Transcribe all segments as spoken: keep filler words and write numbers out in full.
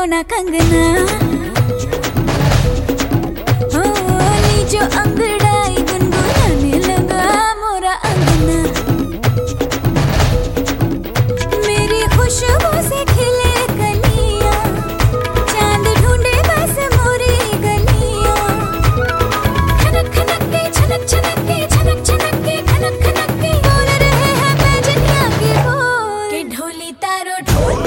सोना कंगना हो नी जो अंगड़ाई गुनगुनाने लगा मोरा अंगना। मेरी खुशबू से खिले कलियां चांद ढूंढे बस मोरी गलियां। खनक खनक के छनक छनक के छनक छनक के खनक खनक के बोल रहे हैं पैजनिया के बोल के ढोली तारो ढोल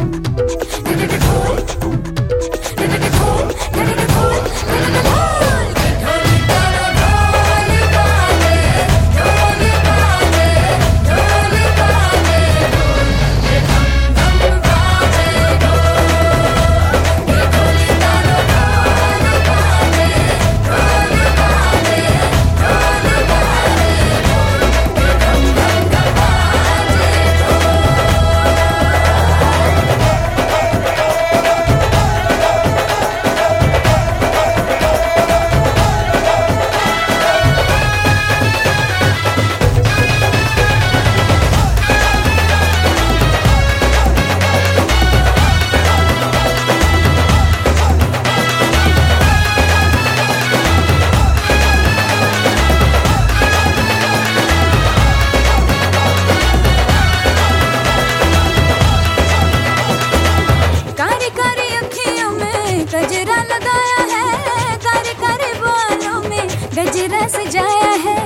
गजरा लगाया है कारे कारे बालों में गजरा सजाया है।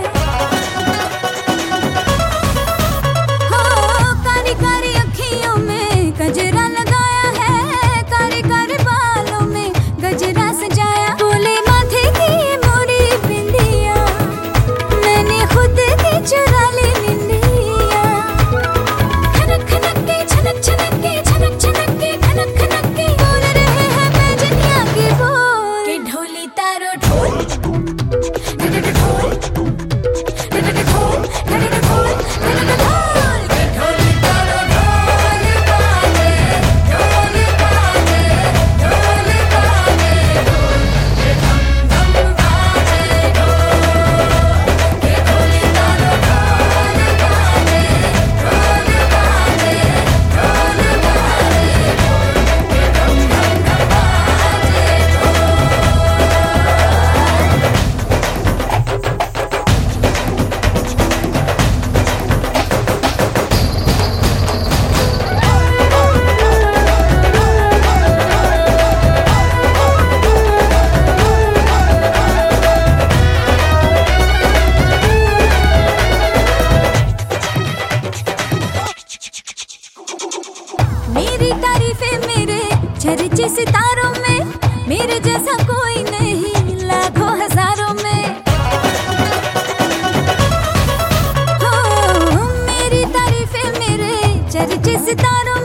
हो कारी कारी अखियों में गजरा लगाया है कारे कारे बालों में गजरा सजाया। बोले माथे की मोरी बिंदिया मैंने खुद की चुरा ली निंदिया। खनक खनक के छनक छनक के छनक छनक के खनक खनक के बोल रहे हैं पैजनिया के बोल के ढोली तारो ढोल मेरी तारीफें मेरे चर्चे सितारों में मेरे जैसा कोई नहीं लाखों हजारों में। हो मेरी तारीफें मेरे चर्चे सितारों